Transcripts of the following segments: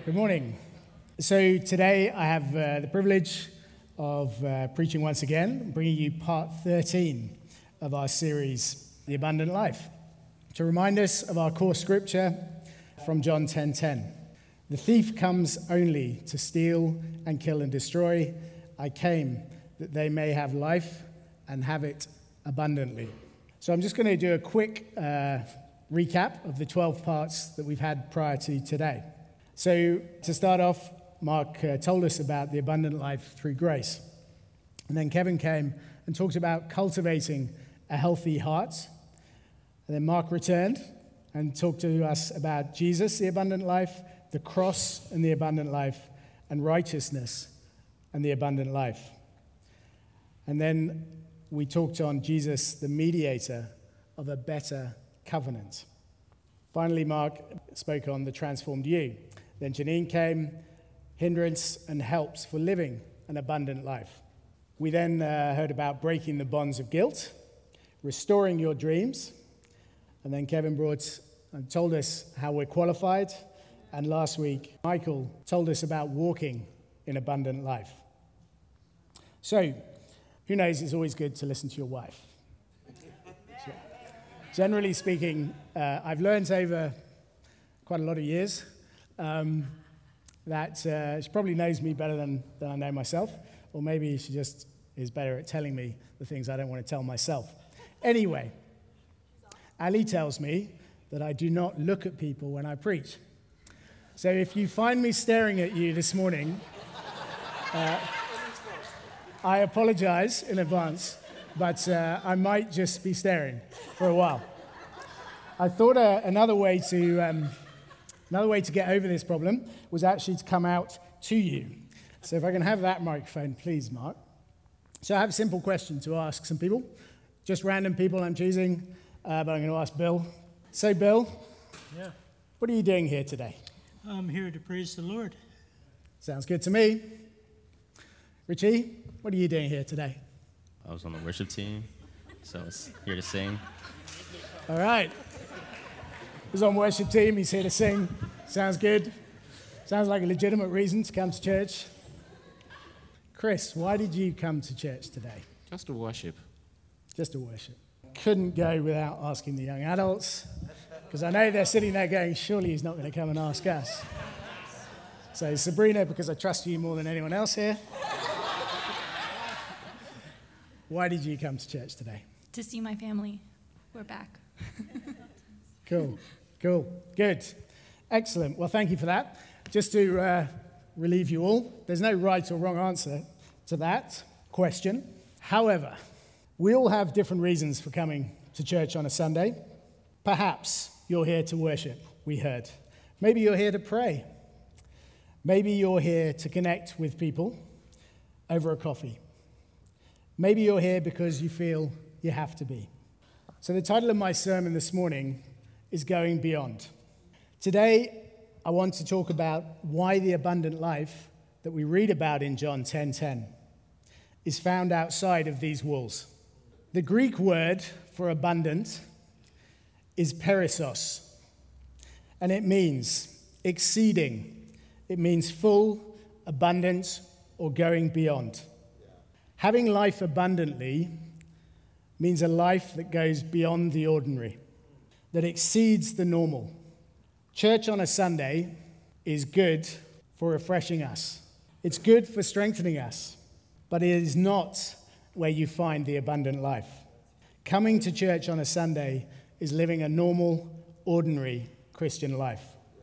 Good morning. So today I have the privilege of preaching once again, bringing you part 13 of our series, The Abundant Life, to remind us of our core scripture from John 10:10. The thief comes only to steal and kill and destroy. I came that they may have life and have it abundantly. So I'm just going to do a quick recap of the 12 parts that we've had prior to today. So to start off, Mark told us about the abundant life through grace. And then Kevin came and talked about cultivating a healthy heart. And then Mark returned and talked to us about Jesus, the abundant life, the cross and the abundant life, and righteousness and the abundant life. And then we talked on Jesus, the mediator of a better covenant. Finally, Mark spoke on the transformed you. Then Janine came, hindrance and helps for living an abundant life. We then heard about breaking the bonds of guilt, restoring your dreams, and then Kevin brought and told us how we're qualified, and last week Michael told us about walking in abundant life. So, who knows, it's always good to listen to your wife. So, generally speaking, I've learned over quite a lot of years that she probably knows me better than I know myself, or maybe she just is better at telling me the things I don't want to tell myself. Anyway, Ali tells me that I do not look at people when I preach. So if you find me staring at you this morning, I apologize in advance, but I might just be staring for a while. I thought another way to get over this problem was actually to come out to you. So if I can have that microphone, please, Mark. So I have a simple question to ask some people, just random people I'm choosing, but I'm going to ask Bill. So, Bill, Yeah. what are you doing here today? I'm here to praise the Lord. Sounds good to me. Richie, what are you doing here today? I was on the worship team, so I was here to sing. All right. He's on worship team, he's here to sing. Sounds good. Sounds like a legitimate reason to come to church. Chris, why did you come to church today? Just to worship. Just to worship. Couldn't go without asking the young adults, because I know they're sitting there going, surely he's not going to come and ask us. So Sabrina, because I trust you more than anyone else here, why did you come to church today? To see my family. We're back. Cool, good. Excellent. Well, thank you for that. Just to relieve you all, there's no right or wrong answer to that question. However, we all have different reasons for coming to church on a Sunday. Perhaps you're here to worship, we heard. Maybe you're here to pray. Maybe you're here to connect with people over a coffee. Maybe you're here because you feel you have to be. So the title of my sermon this morning is Going Beyond. Today, I want to talk about why the abundant life that we read about in John 10:10 is found outside of these walls. The Greek word for abundant is perissos, and it means exceeding. It means full, abundant, or going beyond. Having life abundantly means a life that goes beyond the ordinary, that exceeds the normal. Church on a Sunday is good for refreshing us. It's good for strengthening us, but it is not where you find the abundant life. Coming to church on a Sunday is living a normal, ordinary Christian life.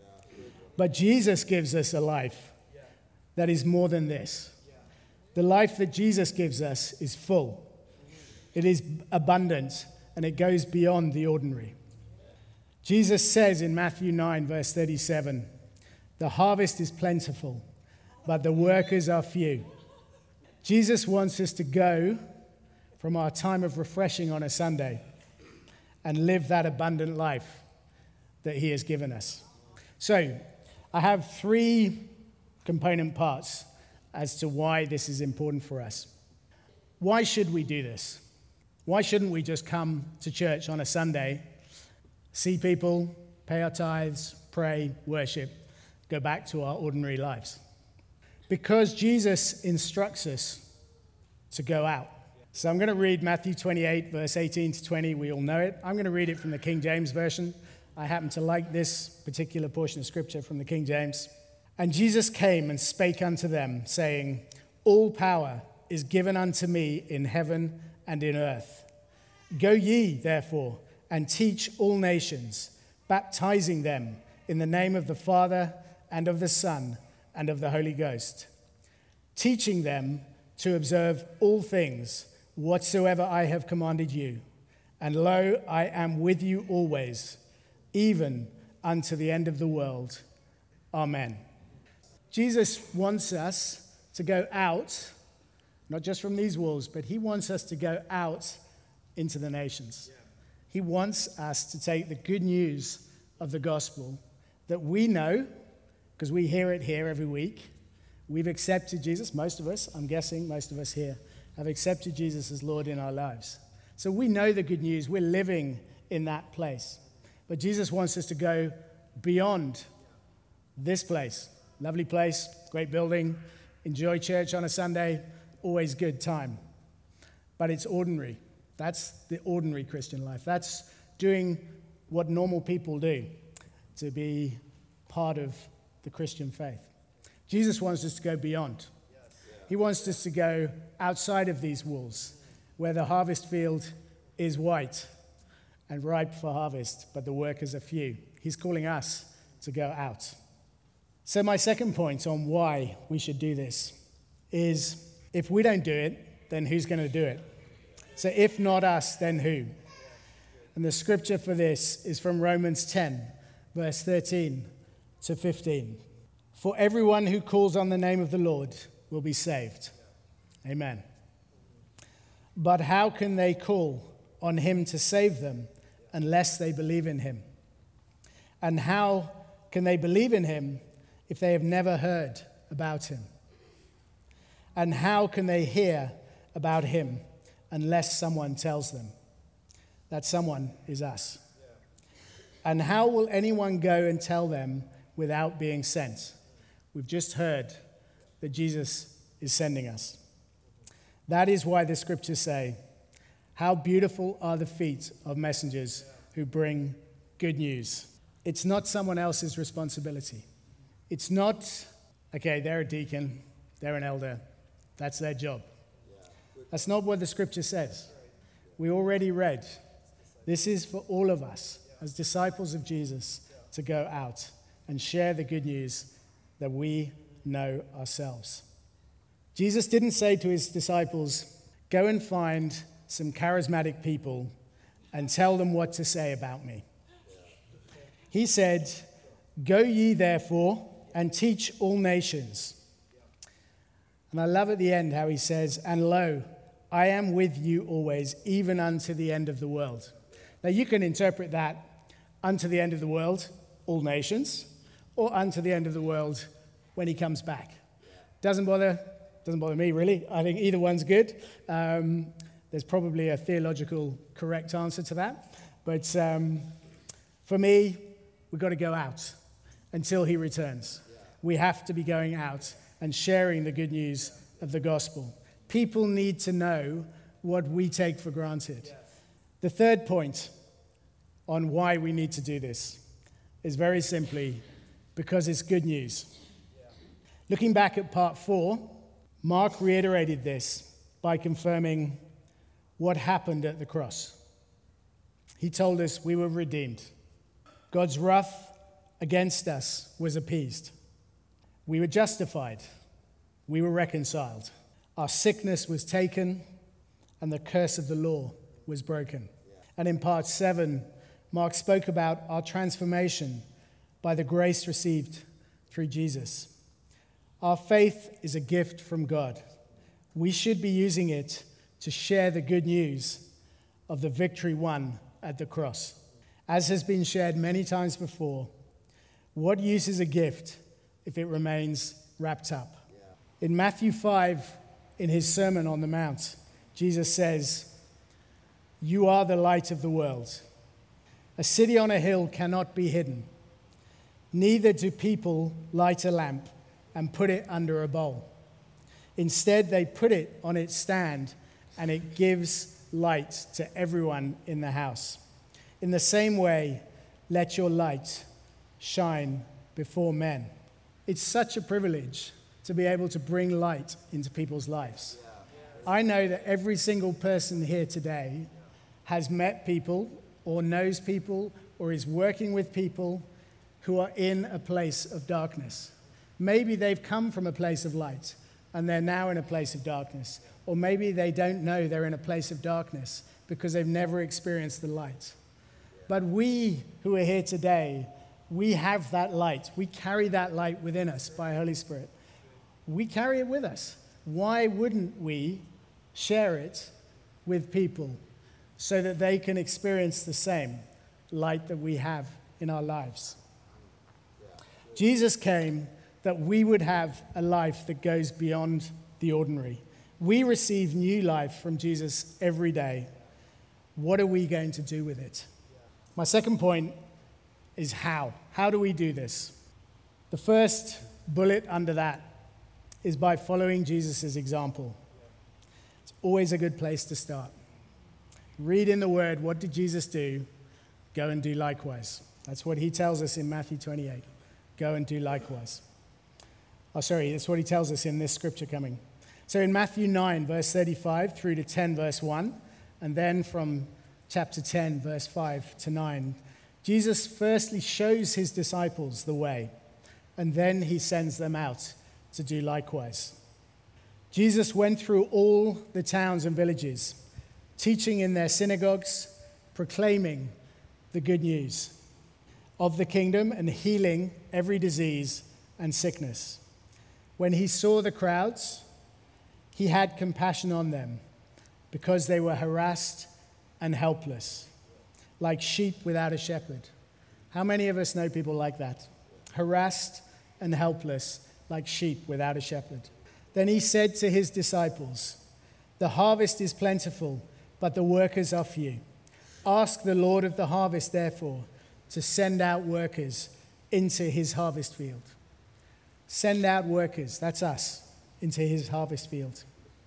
But Jesus gives us a life that is more than this. The life that Jesus gives us is full. It is abundant, and it goes beyond the ordinary. Jesus says in Matthew 9, verse 37, "The harvest is plentiful, but the workers are few." Jesus wants us to go from our time of refreshing on a Sunday and live that abundant life that he has given us. So, I have 3 component parts as to why this is important for us. Why should we do this? Why shouldn't we just come to church on a Sunday, see people, pay our tithes, pray, worship, go back to our ordinary lives. Because Jesus instructs us to go out. So I'm going to read Matthew 28, verse 18 to 20. We all know it. I'm going to read it from the King James Version. I happen to like this particular portion of Scripture from the King James. And Jesus came and spake unto them, saying, All power is given unto me in heaven and in earth. Go ye, therefore, and teach all nations, baptizing them in the name of the Father and of the Son and of the Holy Ghost, teaching them to observe all things whatsoever I have commanded you. And lo, I am with you always, even unto the end of the world. Amen. Jesus wants us to go out, not just from these walls, but he wants us to go out into the nations. He wants us to take the good news of the gospel that we know, because we hear it here every week. We've accepted Jesus, most of us, I'm guessing most of us here, have accepted Jesus as Lord in our lives. So we know the good news. We're living in that place. But Jesus wants us to go beyond this place. Lovely place, great building, enjoy church on a Sunday, always good time. But it's ordinary. That's the ordinary Christian life. That's doing what normal people do to be part of the Christian faith. Jesus wants us to go beyond. He wants us to go outside of these walls, where the harvest field is white and ripe for harvest, but the workers are few. He's calling us to go out. So my second point on why we should do this is, if we don't do it, then who's going to do it? So if not us, then who? And the scripture for this is from Romans 10, verse 13 to 15. For everyone who calls on the name of the Lord will be saved. Amen. But how can they call on him to save them unless they believe in him? And how can they believe in him if they have never heard about him? And how can they hear about him unless someone tells them? That someone is us. And how will anyone go and tell them without being sent? We've just heard that Jesus is sending us. That is why the scriptures say, how beautiful are the feet of messengers who bring good news. It's not someone else's responsibility. It's not, okay, they're a deacon, they're an elder, that's their job. That's not what the scripture says. We already read, this is for all of us as disciples of Jesus to go out and share the good news that we know ourselves. Jesus didn't say to his disciples, go and find some charismatic people and tell them what to say about me. He said, go ye therefore and teach all nations. And I love at the end how he says, and lo, I am with you always, even unto the end of the world. Now you can interpret that unto the end of the world, all nations, or unto the end of the world when he comes back. Doesn't bother me really. I think either one's good. There's probably a theological correct answer to that. But for me, we've got to go out until he returns. We have to be going out and sharing the good news of the gospel. People need to know what we take for granted. The third point on why we need to do this is very simply because it's good news. Looking back at part 4, Mark reiterated this by confirming what happened at the cross. He told us we were redeemed. God's wrath against us was appeased. We were justified. We were reconciled. Our sickness was taken, and the curse of the law was broken. And in part 7, Mark spoke about our transformation by the grace received through Jesus. Our faith is a gift from God. We should be using it to share the good news of the victory won at the cross. As has been shared many times before, what use is a gift if it remains wrapped up? In Matthew 5, in his Sermon on the Mount, Jesus says, you are the light of the world. A city on a hill cannot be hidden. Neither do people light a lamp and put it under a bowl. Instead, they put it on its stand, and it gives light to everyone in the house. In the same way, let your light shine before men. It's such a privilege to be able to bring light into people's lives. I know that every single person here today has met people or knows people or is working with people who are in a place of darkness. Maybe they've come from a place of light and they're now in a place of darkness. Or maybe they don't know they're in a place of darkness because they've never experienced the light. But we who are here today, we have that light. We carry that light within us by Holy Spirit. We carry it with us. Why wouldn't we share it with people so that they can experience the same light that we have in our lives? Jesus came that we would have a life that goes beyond the ordinary. We receive new life from Jesus every day. What are we going to do with it? My second point is how. How do we do this? The first bullet under that is by following Jesus' example. It's always a good place to start. Read in the Word, what did Jesus do? Go and do likewise. That's what he tells us in Matthew 28. Go and do likewise. That's what he tells us in this scripture coming. So in Matthew 9, verse 35 through to 10, verse 1, and then from chapter 10, verse 5 to 9, Jesus firstly shows his disciples the way, and then he sends them out to do likewise. Jesus went through all the towns and villages, teaching in their synagogues, proclaiming the good news of the kingdom and healing every disease and sickness. When he saw the crowds, he had compassion on them because they were harassed and helpless, like sheep without a shepherd. How many of us know people like that? Harassed and helpless, like sheep without a shepherd. Then he said to his disciples, "The harvest is plentiful, but the workers are few. Ask the Lord of the harvest, therefore, to send out workers into his harvest field." Send out workers, that's us, into his harvest field.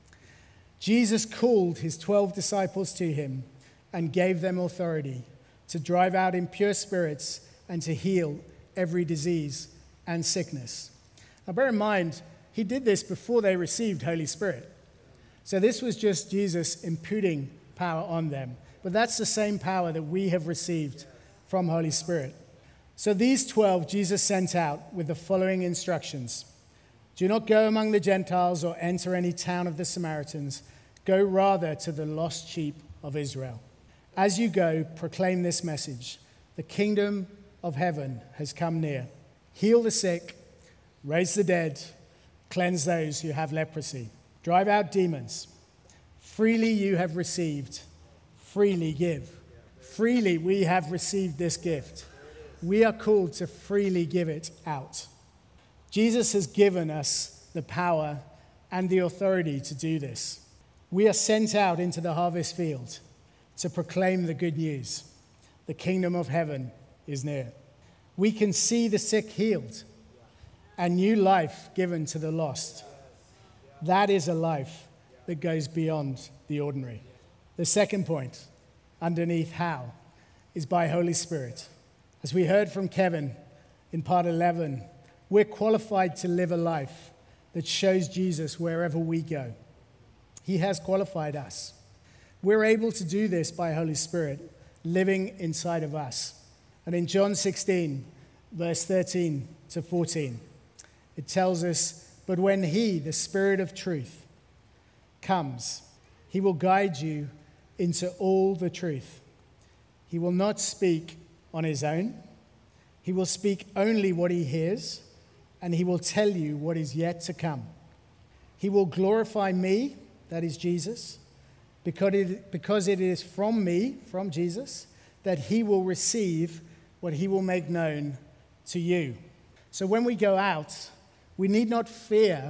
Jesus called his 12 disciples to him and gave them authority to drive out impure spirits and to heal every disease and sickness. Now bear in mind, he did this before they received Holy Spirit. So this was just Jesus imputing power on them. But that's the same power that we have received from Holy Spirit. So these 12 Jesus sent out with the following instructions. Do not go among the Gentiles or enter any town of the Samaritans. Go rather to the lost sheep of Israel. As you go, proclaim this message. The kingdom of heaven has come near. Heal the sick, raise the dead, cleanse those who have leprosy, drive out demons. Freely you have received, freely give. Freely we have received this gift. We are called to freely give it out. Jesus has given us the power and the authority to do this. We are sent out into the harvest field to proclaim the good news. The kingdom of heaven is near. We can see the sick healed and new life given to the lost. That is a life that goes beyond the ordinary. The second point, underneath how, is by Holy Spirit. As we heard from Kevin in part 11, we're qualified to live a life that shows Jesus wherever we go. He has qualified us. We're able to do this by Holy Spirit living inside of us. And in John 16, verse 13 to 14, it tells us, "But when he, the Spirit of truth, comes, he will guide you into all the truth. He will not speak on his own. He will speak only what he hears, and he will tell you what is yet to come. He will glorify me," that is Jesus, "because it is from me, from Jesus, that he will receive what he will make known to you." So when we go out, we need not fear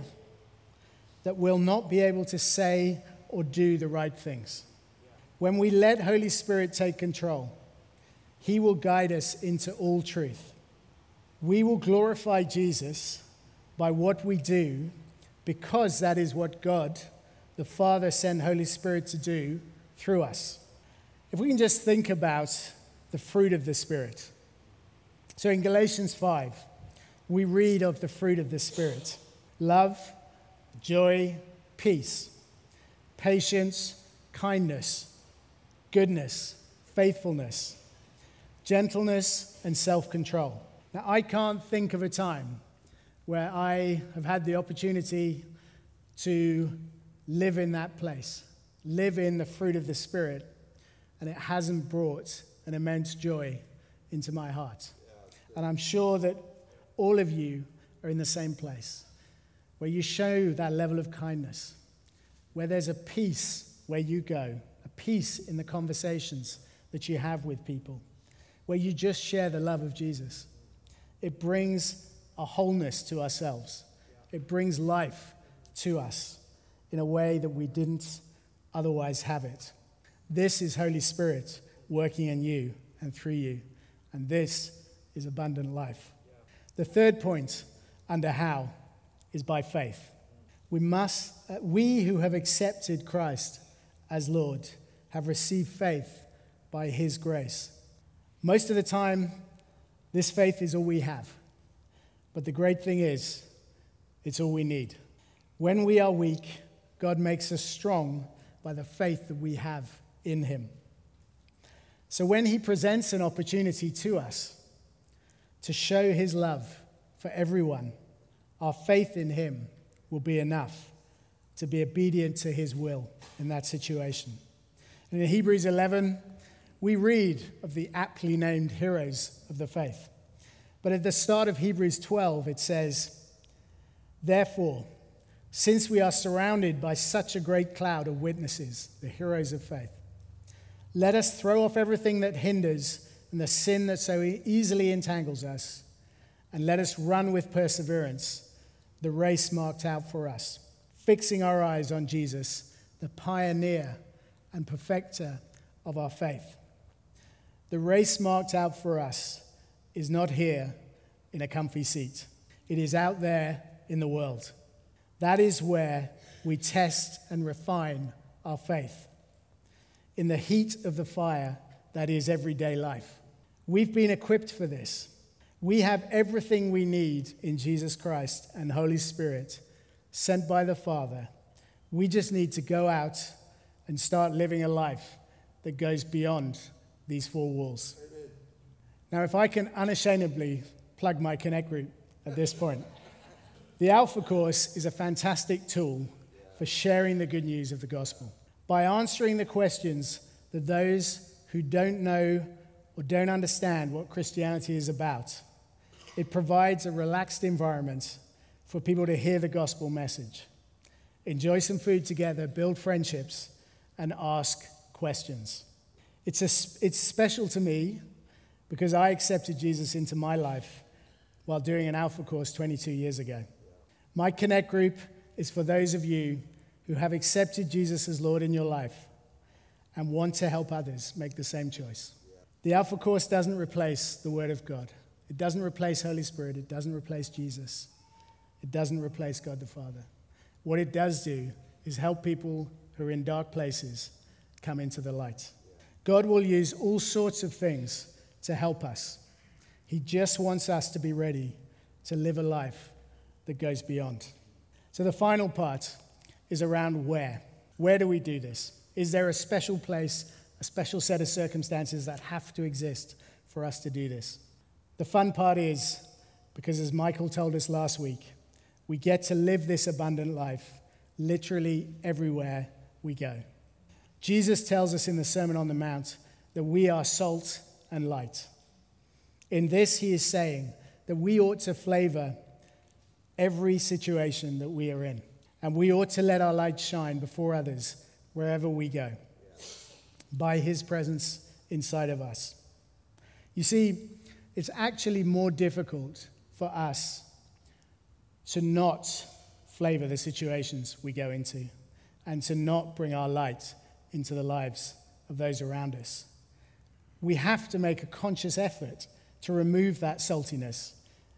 that we'll not be able to say or do the right things. When we let Holy Spirit take control, he will guide us into all truth. We will glorify Jesus by what we do because that is what God, the Father, sent Holy Spirit to do through us. If we can just think about the fruit of the Spirit. So in Galatians 5, we read of the fruit of the Spirit: love, joy, peace, patience, kindness, goodness, faithfulness, gentleness, and self-control. Now, I can't think of a time where I have had the opportunity to live in that place, live in the fruit of the Spirit, and it hasn't brought an immense joy into my heart. And I'm sure that all of you are in the same place, where you show that level of kindness, where there's a peace where you go, a peace in the conversations that you have with people, where you just share the love of Jesus. It brings a wholeness to ourselves. It brings life to us in a way that we didn't otherwise have it. This is Holy Spirit working in you and through you, and this is abundant life. The third point under how is by faith. We who have accepted Christ as Lord have received faith by his grace. Most of the time, this faith is all we have. But the great thing is, it's all we need. When we are weak, God makes us strong by the faith that we have in him. So when he presents an opportunity to us to show his love for everyone, our faith in him will be enough to be obedient to his will in that situation. And in Hebrews 11, we read of the aptly named heroes of the faith. But at the start of Hebrews 12, it says, "Therefore, since we are surrounded by such a great cloud of witnesses, the heroes of faith, let us throw off everything that hinders and the sin that so easily entangles us, and let us run with perseverance the race marked out for us, fixing our eyes on Jesus, the pioneer and perfecter of our faith." The race marked out for us is not here in a comfy seat. It is out there in the world. That is where we test and refine our faith. In the heat of the fire that is everyday life. We've been equipped for this. We have everything we need in Jesus Christ and Holy Spirit sent by the Father. We just need to go out and start living a life that goes beyond these four walls. Amen. Now, if I can unashamedly plug my Connect group at this point, the Alpha Course is a fantastic tool for sharing the good news of the gospel. By answering the questions that those who don't know or don't understand what Christianity is about, it provides a relaxed environment for people to hear the gospel message, enjoy some food together, build friendships, and ask questions. It's special to me because I accepted Jesus into my life while doing an Alpha Course 22 years ago. My Connect group is for those of you who have accepted Jesus as Lord in your life and want to help others make the same choice. The Alpha Course doesn't replace the Word of God. It doesn't replace Holy Spirit. It doesn't replace Jesus. It doesn't replace God the Father. What it does do is help people who are in dark places come into the light. God will use all sorts of things to help us. He just wants us to be ready to live a life that goes beyond. So the final part is around where. Where do we do this? Is there a special place, a special set of circumstances that have to exist for us to do this? The fun part is, because as Michael told us last week, we get to live this abundant life literally everywhere we go. Jesus tells us in the Sermon on the Mount that we are salt and light. In this, he is saying that we ought to flavor every situation that we are in, and we ought to let our light shine before others wherever we go, by his presence inside of us. You see, it's actually more difficult for us to not flavor the situations we go into and to not bring our light into the lives of those around us. We have to make a conscious effort to remove that saltiness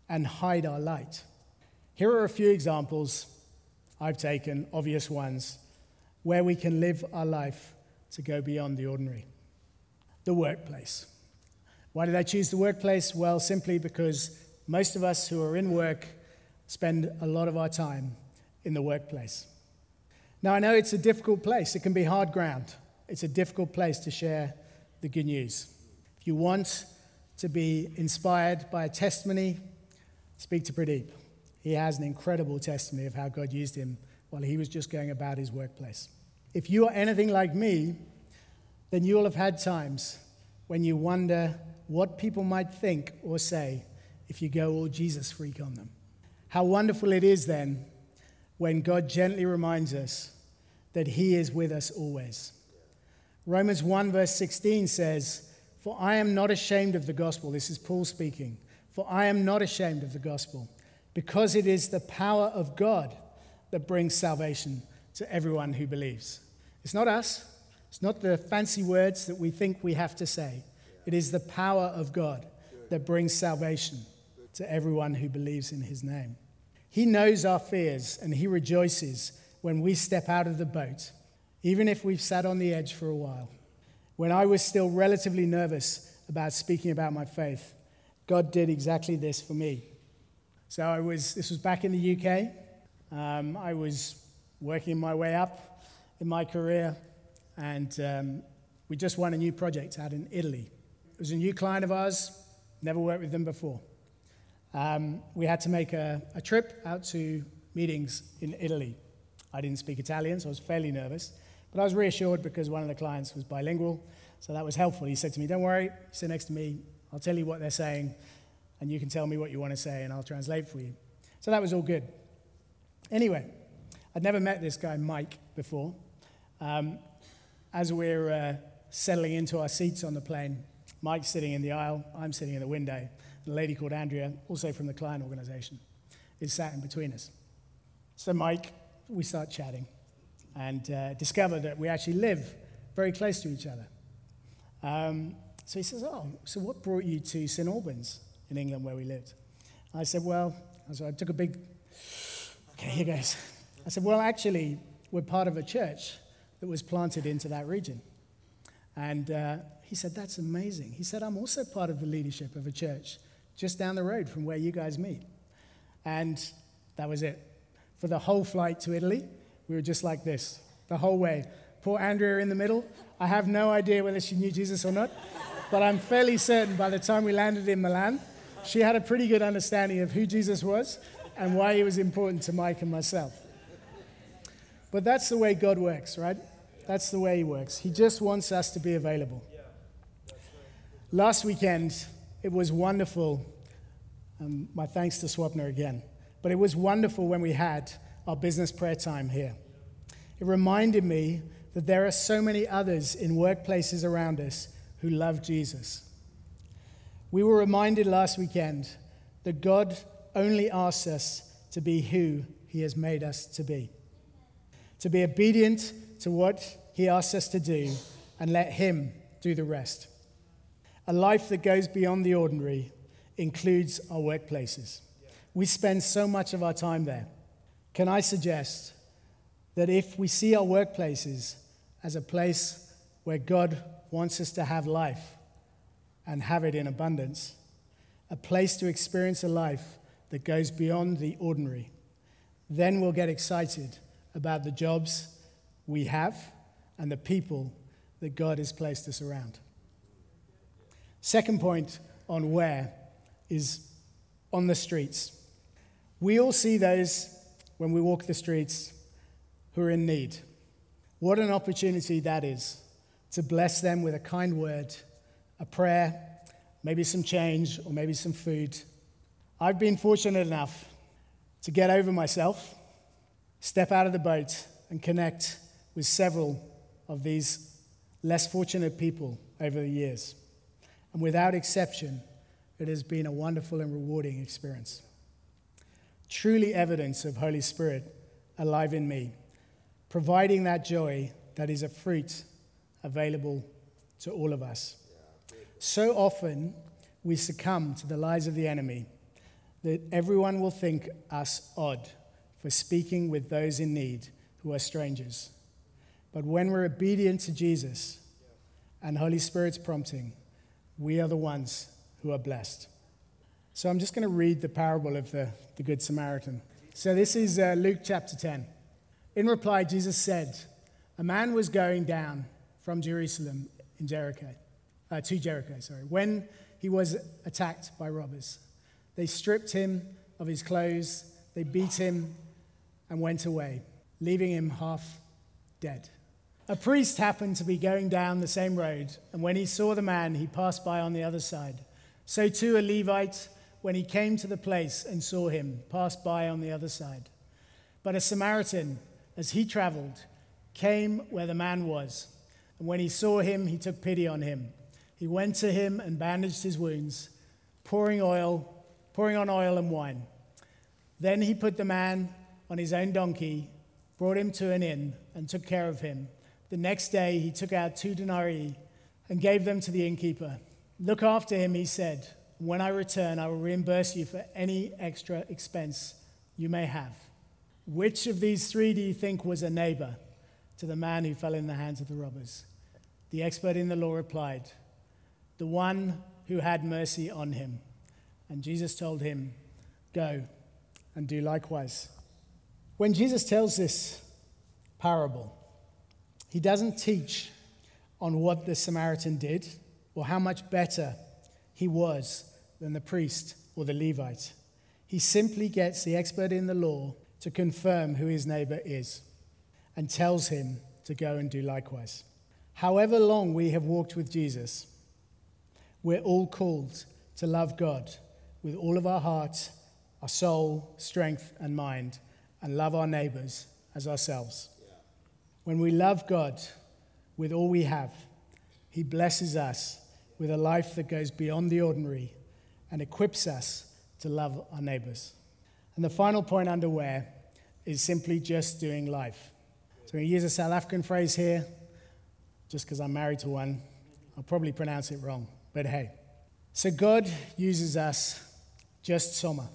and hide our light. Here are a few examples I've taken, obvious ones, where we can live our life to go beyond the ordinary. The workplace. Why did I choose the workplace? Well, simply because most of us who are in work spend a lot of our time in the workplace. Now, I know it's a difficult place. It can be hard ground. It's a difficult place to share the good news. If you want to be inspired by a testimony, speak to Pradeep. He has an incredible testimony of how God used him while he was just going about his workplace. If you are anything like me, then you will have had times when you wonder what people might think or say if you go all Jesus freak on them. How wonderful it is then when God gently reminds us that he is with us always. Romans 1 verse 16 says, "For I am not ashamed of the gospel." This is Paul speaking. "For I am not ashamed of the gospel, because it is the power of God that brings salvation to everyone who believes." It's not us. It's not the fancy words that we think we have to say. It is the power of God that brings salvation to everyone who believes in his name. He knows our fears, and he rejoices when we step out of the boat, even if we've sat on the edge for a while. When I was still relatively nervous about speaking about my faith, God did exactly this for me. So this was back in the UK. I was working my way up in my career, and we just won a new project out in Italy. It was a new client of ours, never worked with them before. We had to make a trip out to meetings in Italy. I didn't speak Italian, so I was fairly nervous, but I was reassured because one of the clients was bilingual, so that was helpful. He said to me, "Don't worry, sit next to me, I'll tell you what they're saying, and you can tell me what you want to say, and I'll translate for you." So that was all good. Anyway, I'd never met this guy, Mike, before. As we're settling into our seats on the plane, Mike's sitting in the aisle, I'm sitting in the window, and a lady called Andrea, also from the client organization, is sat in between us. So Mike, we start chatting and discover that we actually live very close to each other. So he says, so what brought you to St. Albans in England where we lived? I said, I took a big, okay, here goes. I said, actually, we're part of a church that was planted into that region. And he said, "That's amazing." He said, "I'm also part of the leadership of a church just down the road from where you guys meet." And that was it. For the whole flight to Italy, we were just like this, the whole way. Poor Andrea in the middle. I have no idea whether she knew Jesus or not, but I'm fairly certain by the time we landed in Milan, she had a pretty good understanding of who Jesus was and why he was important to Mike and myself. But that's the way God works, right? That's the way he works. He just wants us to be available. Last weekend, it was wonderful. My thanks to Swapna again. But it was wonderful when we had our business prayer time here. It reminded me that there are so many others in workplaces around us who love Jesus. We were reminded last weekend that God only asks us to be who he has made us to be obedient to what he asks us to do, and let him do the rest. A life that goes beyond the ordinary includes our workplaces. We spend so much of our time there. Can I suggest that if we see our workplaces as a place where God wants us to have life and have it in abundance, a place to experience a life that goes beyond the ordinary, then we'll get excited about the jobs we have and the people that God has placed us around. Second point on where is on the streets. We all see those when we walk the streets who are in need. What an opportunity that is to bless them with a kind word, a prayer, maybe some change or maybe some food. I've been fortunate enough to get over myself, step out of the boat and connect with several of these less fortunate people over the years. And without exception, it has been a wonderful and rewarding experience. Truly evidence of Holy Spirit alive in me, providing that joy that is a fruit available to all of us. So often we succumb to the lies of the enemy that everyone will think us odd for speaking with those in need who are strangers. But when we're obedient to Jesus and Holy Spirit's prompting, we are the ones who are blessed. So I'm just going to read the parable of the Good Samaritan. So this is Luke chapter 10. In reply, Jesus said, a man was going down from Jerusalem to Jericho, when he was attacked by robbers. They stripped him of his clothes, they beat him, and went away, leaving him half dead. A priest happened to be going down the same road, and when he saw the man, he passed by on the other side. So too a Levite, when he came to the place and saw him, passed by on the other side. But a Samaritan, as he traveled, came where the man was, and when he saw him, he took pity on him. He went to him and bandaged his wounds, pouring on oil and wine. Then he put the man on his own donkey, brought him to an inn, and took care of him. The next day he took out 2 denarii and gave them to the innkeeper. Look after him, he said. When I return, I will reimburse you for any extra expense you may have. Which of these 3 do you think was a neighbor to the man who fell in the hands of the robbers? The expert in the law replied, the one who had mercy on him. And Jesus told him, go and do likewise. When Jesus tells this parable, he doesn't teach on what the Samaritan did or how much better he was than the priest or the Levite. He simply gets the expert in the law to confirm who his neighbor is and tells him to go and do likewise. However long we have walked with Jesus, we're all called to love God with all of our heart, our soul, strength, and mind, and love our neighbors as ourselves. When we love God with all we have, he blesses us with a life that goes beyond the ordinary and equips us to love our neighbors. And the final point underway is simply just doing life. So I'm going to use a South African phrase here, just because I'm married to one. I'll probably pronounce it wrong, but hey. So God uses us just sommer,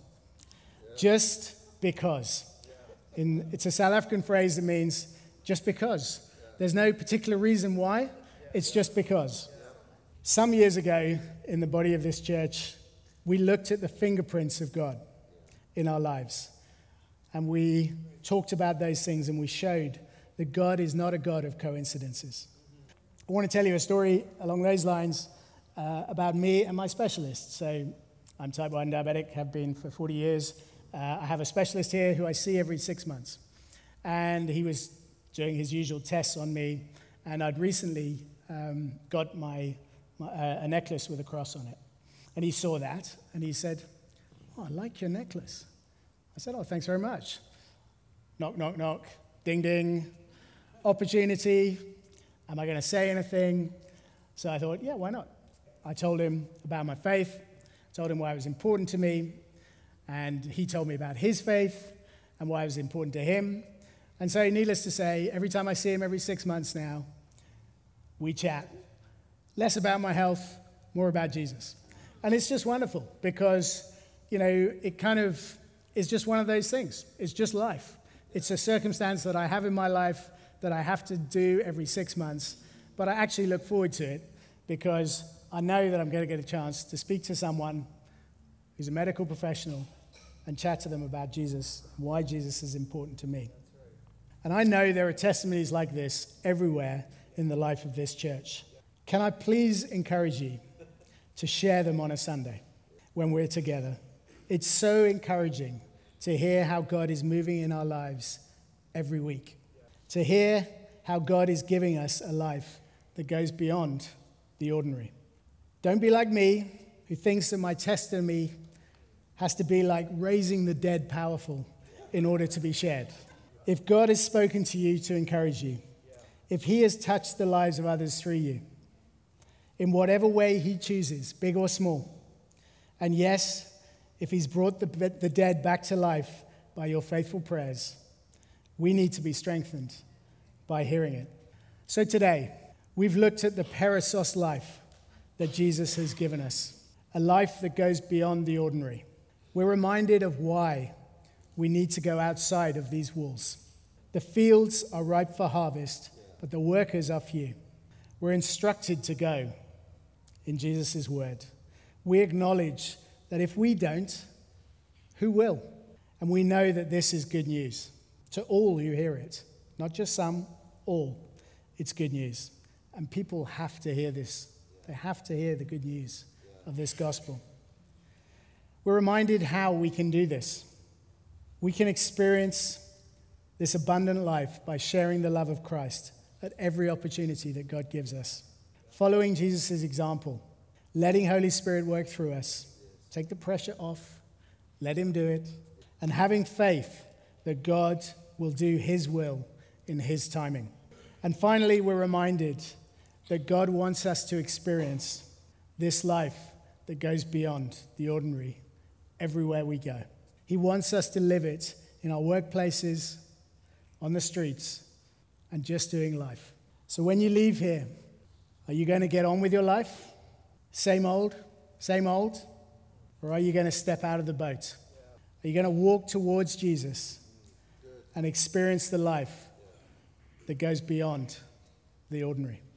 just because. It's a South African phrase that means just because. There's no particular reason why, it's just because. Some years ago, in the body of this church, we looked at the fingerprints of God in our lives. And we talked about those things, and we showed that God is not a God of coincidences. I want to tell you a story along those lines about me and my specialist. So I'm type 1 diabetic, have been for 40 years. I have a specialist here who I see every 6 months. And he was doing his usual tests on me, and I'd recently got a necklace with a cross on it. And he saw that, and he said, oh, I like your necklace. I said, oh, thanks very much. Knock, knock, knock, ding, ding, opportunity. Am I going to say anything? So I thought, yeah, why not? I told him about my faith, told him why it was important to me, and he told me about his faith and why it was important to him. And so, needless to say, every time I see him every 6 months now, we chat. Less about my health, more about Jesus. And it's just wonderful because, it kind of is just one of those things. It's just life. It's a circumstance that I have in my life that I have to do every 6 months, but I actually look forward to it because I know that I'm going to get a chance to speak to someone who's a medical professional and chat to them about Jesus and why Jesus is important to me. And I know there are testimonies like this everywhere in the life of this church. Can I please encourage you to share them on a Sunday when we're together? It's so encouraging to hear how God is moving in our lives every week, to hear how God is giving us a life that goes beyond the ordinary. Don't be like me, who thinks that my testimony has to be like raising the dead powerful in order to be shared. If God has spoken to you to encourage you, if he has touched the lives of others through you, in whatever way he chooses, big or small, and yes, if he's brought the dead back to life by your faithful prayers, we need to be strengthened by hearing it. So today, we've looked at the Perissos life that Jesus has given us, a life that goes beyond the ordinary. we're reminded of why we need to go outside of these walls. The fields are ripe for harvest, but the workers are few. We're instructed to go in Jesus' word. We acknowledge that if we don't, who will? And we know that this is good news to all who hear it, not just some, all. It's good news. And people have to hear this. They have to hear the good news of this gospel. We're reminded how we can do this. We can experience this abundant life by sharing the love of Christ at every opportunity that God gives us. Following Jesus' example, letting Holy Spirit work through us, take the pressure off, let him do it, and having faith that God will do his will in his timing. And finally, we're reminded that God wants us to experience this life that goes beyond the ordinary everywhere we go. He wants us to live it in our workplaces, on the streets, and just doing life. So when you leave here, are you going to get on with your life? Same old? Or are you going to step out of the boat? Are you going to walk towards Jesus and experience the life that goes beyond the ordinary?